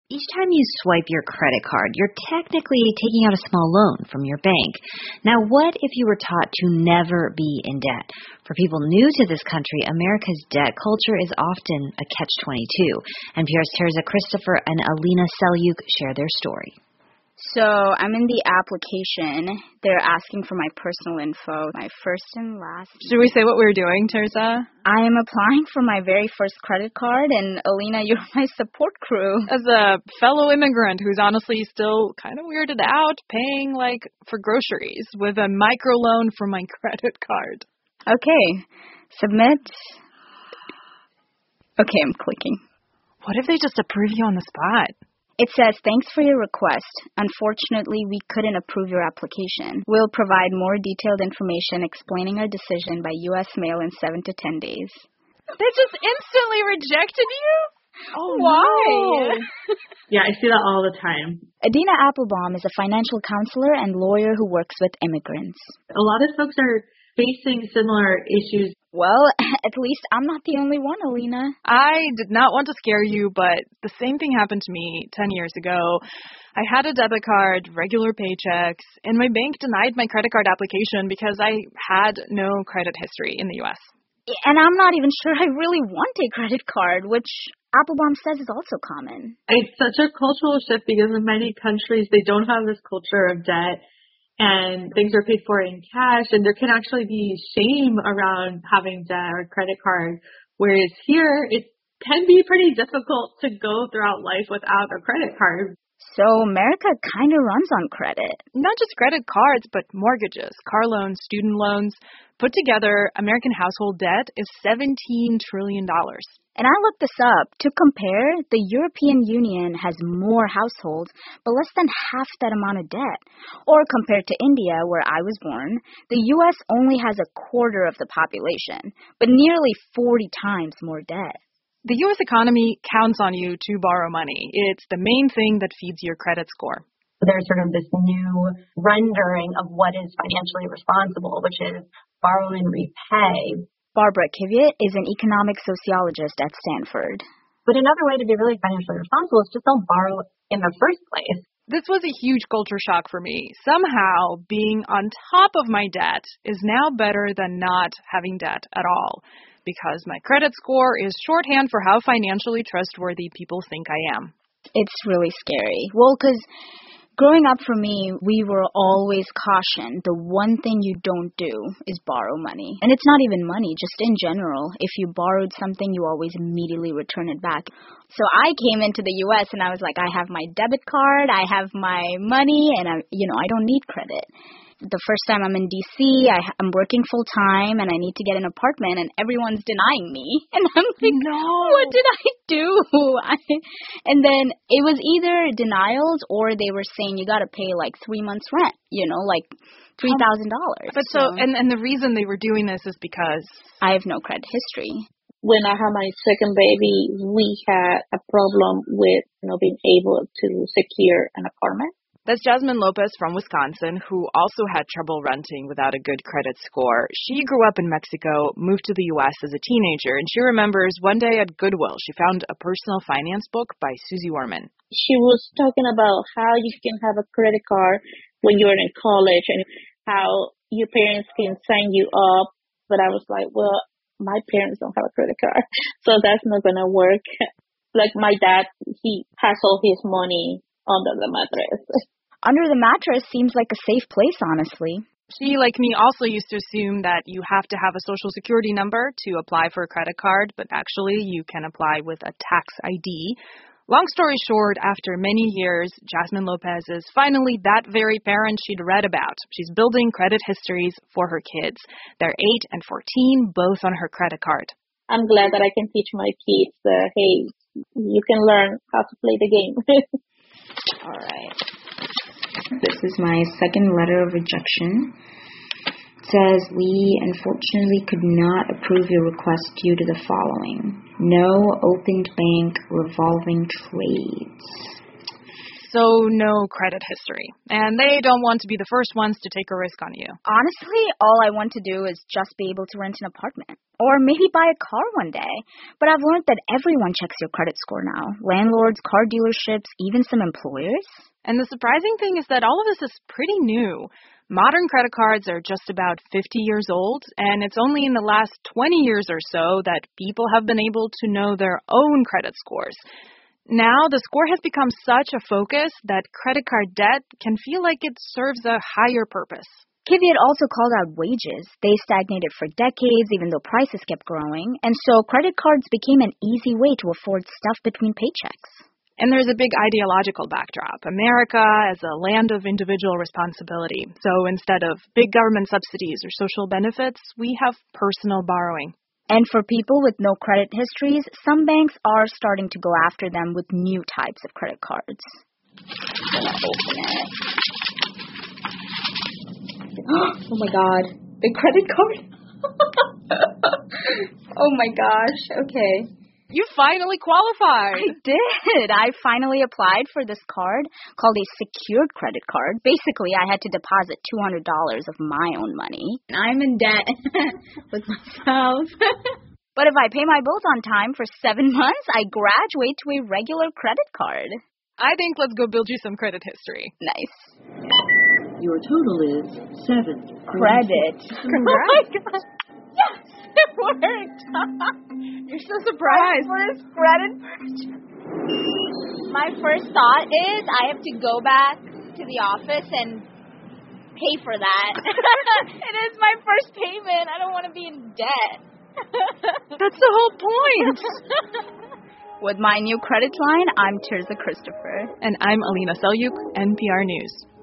Each time you swipe your credit card, you're technically taking out a small loan from your bank. Now, what if you were taught to never be in debt? For people new to this country, America's debt culture is often a catch-22. NPR's Teresa Christopher and Alina Selyuk share their story. So I'm in the application. They're asking for my personal info, my first and last. Should we say what we're doing, Teresa? I am applying for my very first credit card, and Alina, you're my support crew. As a fellow immigrant who's honestly still kind of weirded out, paying for groceries with a microloan for my credit card. Okay, submit. Okay, I'm clicking. What if they just approve you on the spot? It says, thanks for your request. Unfortunately, we couldn't approve your application. We'll provide more detailed information explaining our decision by U.S. mail in 7 to 10 days. They just instantly rejected you? Oh, why? No. Yeah, I see that all the time. Adina Applebaum is a financial counselor and lawyer who works with immigrants. A lot of folks are facing similar issues. Well, at least I'm not the only one, Alina. I did not want to scare you, but the same thing happened to me 10 years ago. I had a debit card, regular paychecks, and my bank denied my credit card application because I had no credit history in the U.S. And I'm not even sure I really want a credit card, which Applebaum says is also common. It's such a cultural shift because in many countries, they don't have this culture of debt. And things are paid for in cash, and there can actually be shame around having debt or credit card, whereas here it can be pretty difficult to go throughout life without a credit card. So America kind of runs on credit. Not just credit cards, but mortgages, car loans, student loans. Put together, American household debt is $17 trillion. And I looked this up. To compare, the European Union has more households, but less than half that amount of debt. Or compared to India, where I was born, the U.S. only has a quarter of the population, but nearly 40 times more debt. The U.S. economy counts on you to borrow money. It's the main thing that feeds your credit score. There's sort of this new rendering of what is financially responsible, which is borrow and repay. Barbara Kvyat is an economic sociologist at Stanford. But another way to be really financially responsible is just don't borrow in the first place. This was a huge culture shock for me. Somehow, being on top of my debt is now better than not having debt at all, because my credit score is shorthand for how financially trustworthy people think I am. It's really scary. Well, because growing up for me, we were always cautioned the one thing you don't do is borrow money. And it's not even money, just in general. If you borrowed something, you always immediately return it back. So I came into the U.S. and I was like, I have my debit card, I have my money, and I don't need credit. The first time I'm in D.C., I'm working full-time, and I need to get an apartment, and everyone's denying me. And I'm like, no, what did I do? And then it was either denials or they were saying you got to pay 3 months rent, $3,000. But so and the reason they were doing this is because I have no credit history. When I had my second baby, we had a problem with being able to secure an apartment. That's Jasmine Lopez from Wisconsin, who also had trouble renting without a good credit score. She grew up in Mexico, moved to the U.S. as a teenager, and she remembers one day at Goodwill, she found a personal finance book by Susie Orman. She was talking about how you can have a credit card when you're in college and how your parents can sign you up. But I was like, well, my parents don't have a credit card, so that's not going to work. Like my dad, he has all his money under the mattress. Under the mattress seems like a safe place, honestly. She, like me, also used to assume that you have to have a social security number to apply for a credit card, but actually you can apply with a tax ID. Long story short, after many years, Jasmine Lopez is finally that very parent she'd read about. She's building credit histories for her kids. They're 8 and 14, both on her credit card. I'm glad that I can teach my kids that, hey, you can learn how to play the game. All right. This is my second letter of rejection. It says, we unfortunately could not approve your request due to the following. No opened bank revolving trades. so no credit history. And they don't want to be the first ones to take a risk on you. Honestly, all I want to do is just be able to rent an apartment. Or maybe buy a car one day. But I've learned that everyone checks your credit score now. Landlords, car dealerships, even some employers. And the surprising thing is that all of this is pretty new. Modern credit cards are just about 50 years old, and it's only in the last 20 years or so that people have been able to know their own credit scores. Now, the score has become such a focus that credit card debt can feel like it serves a higher purpose. Kvyat also called out wages. They stagnated for decades even though prices kept growing, and so credit cards became an easy way to afford stuff between paychecks. And there's a big ideological backdrop. America as a land of individual responsibility. So instead of big government subsidies or social benefits, we have personal borrowing. And for people with no credit histories, some banks are starting to go after them with new types of credit cards. I'm gonna open it. Oh my god. The credit card? Oh my gosh. Okay. You finally qualified. I did. I finally applied for this card called a secured credit card. Basically, I had to deposit $200 of my own money. I'm in debt with myself. But if I pay my bills on time for 7 months, I graduate to a regular credit card. I think let's go build you some credit history. Nice. Your total is 7 credit. Congrats. Oh my God. Yes, it worked. You're so surprised. My first credit purchase. My first thought is I have to go back to the office and pay for that. It is my first payment. I don't want to be in debt. That's the whole point. With my new credit line, I'm Tirza Christopher. And I'm Alina Selyuk, NPR News.